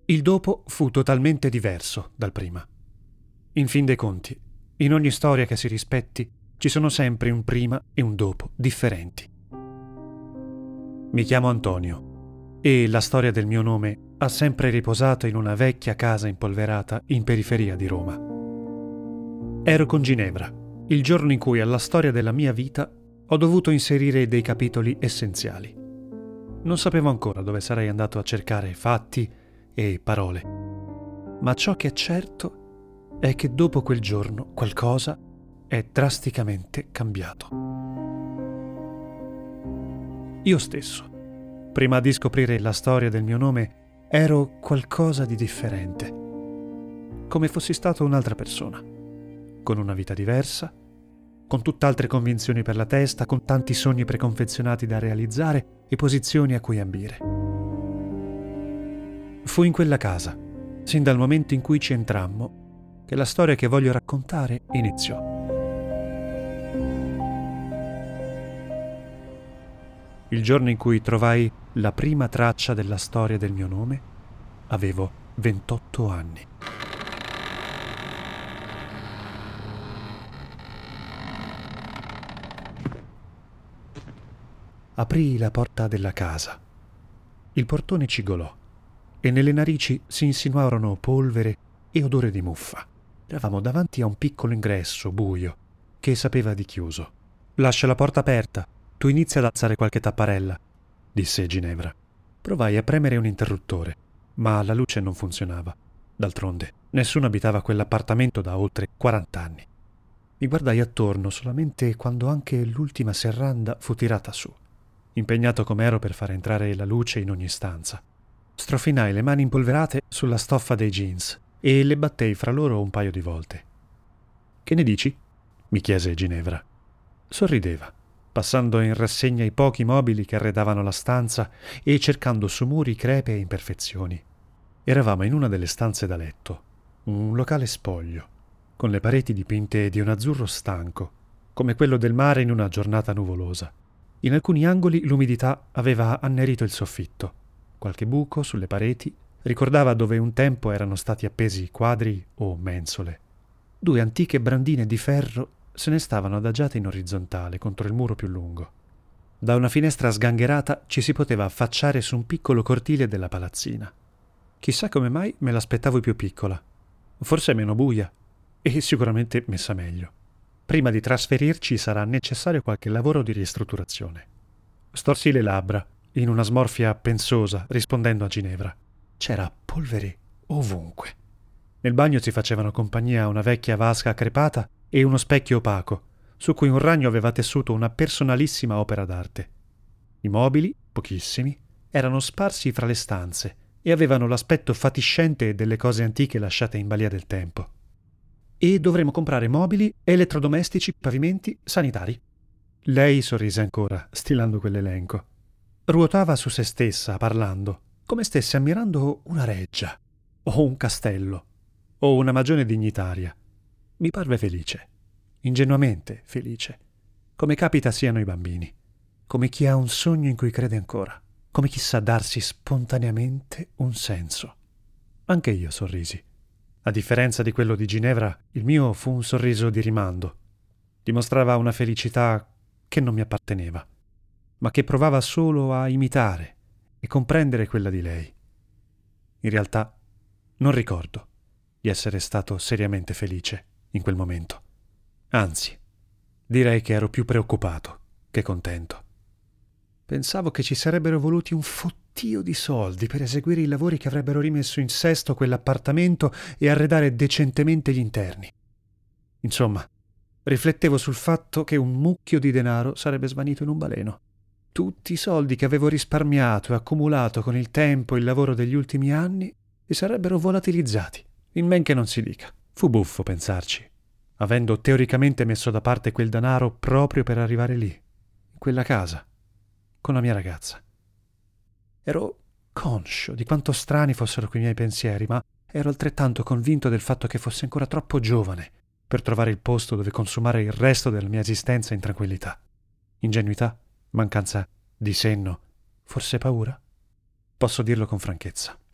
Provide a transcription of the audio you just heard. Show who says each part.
Speaker 1: Il dopo fu totalmente diverso dal prima. In fin dei conti, in ogni storia che si rispetti, ci sono sempre un prima e un dopo differenti. Mi chiamo Antonio e la storia del mio nome ha sempre riposato in una vecchia casa impolverata in periferia di Roma. Ero con Ginevra, il giorno in cui alla storia della mia vita ho dovuto inserire dei capitoli essenziali. Non sapevo ancora dove sarei andato a cercare fatti e parole, ma ciò che è certo è che dopo quel giorno qualcosa è drasticamente cambiato. Io stesso, prima di scoprire la storia del mio nome, ero qualcosa di differente, come fossi stato un'altra persona, con una vita diversa, con tutt'altre convinzioni per la testa, con tanti sogni preconfezionati da realizzare e posizioni a cui ambire. Fu in quella casa, sin dal momento in cui ci entrammo, che la storia che voglio raccontare iniziò. Il giorno in cui trovai la prima traccia della storia del mio nome, avevo 28 anni. Aprii la porta della casa. Il portone cigolò e nelle narici si insinuarono polvere e odore di muffa. Eravamo davanti a un piccolo ingresso buio che sapeva di chiuso. «Lascia la porta aperta. Tu inizia ad alzare qualche tapparella», disse Ginevra. Provai a premere un interruttore, ma la luce non funzionava. D'altronde, nessuno abitava quell'appartamento da oltre 40 anni. Mi guardai attorno solamente quando anche l'ultima serranda fu tirata su, impegnato come ero per far entrare la luce in ogni stanza. Strofinai le mani impolverate sulla stoffa dei jeans e le battei fra loro un paio di volte. «Che ne dici?» mi chiese Ginevra. Sorrideva, passando in rassegna i pochi mobili che arredavano la stanza e cercando su muri crepe e imperfezioni. Eravamo in una delle stanze da letto, un locale spoglio, con le pareti dipinte di un azzurro stanco, come quello del mare in una giornata nuvolosa. In alcuni angoli l'umidità aveva annerito il soffitto. Qualche buco sulle pareti ricordava dove un tempo erano stati appesi quadri o mensole. 2 antiche brandine di ferro se ne stavano adagiate in orizzontale contro il muro più lungo. Da una finestra sgangherata ci si poteva affacciare su un piccolo cortile della palazzina. Chissà come mai me l'aspettavo più piccola, forse meno buia e sicuramente messa meglio. Prima di trasferirci sarà necessario qualche lavoro di ristrutturazione. Storsi le labbra, in una smorfia pensosa, rispondendo a Ginevra. C'era polvere ovunque. Nel bagno si facevano compagnia a una vecchia vasca crepata e uno specchio opaco, su cui un ragno aveva tessuto una personalissima opera d'arte. I mobili, pochissimi, erano sparsi fra le stanze e avevano l'aspetto fatiscente delle cose antiche lasciate in balia del tempo. «E dovremo comprare mobili, elettrodomestici, pavimenti, sanitari». Lei sorrise ancora, stilando quell'elenco. Ruotava su se stessa, parlando, come stesse ammirando una reggia, o un castello, o una magione dignitaria. Mi parve felice, ingenuamente felice, come capita siano i bambini, come chi ha un sogno in cui crede ancora, come chi sa darsi spontaneamente un senso. Anche io sorrisi. A differenza di quello di Ginevra, il mio fu un sorriso di rimando. Dimostrava una felicità che non mi apparteneva, ma che provava solo a imitare e comprendere quella di lei. In realtà non ricordo di essere stato seriamente felice in quel momento. Anzi, direi che ero più preoccupato che contento. Pensavo che ci sarebbero voluti un fottio di soldi per eseguire i lavori che avrebbero rimesso in sesto quell'appartamento e arredare decentemente gli interni. Insomma, riflettevo sul fatto che un mucchio di denaro sarebbe svanito in un baleno. Tutti i soldi che avevo risparmiato e accumulato con il tempo e il lavoro degli ultimi anni si sarebbero volatilizzati, in men che non si dica. Fu buffo pensarci, avendo teoricamente messo da parte quel denaro proprio per arrivare lì, in quella casa, con la mia ragazza. Ero conscio di quanto strani fossero quei miei pensieri, ma ero altrettanto convinto del fatto che fossi ancora troppo giovane per trovare il posto dove consumare il resto della mia esistenza in tranquillità. Ingenuità? Mancanza di senno? Forse paura? Posso dirlo con franchezza.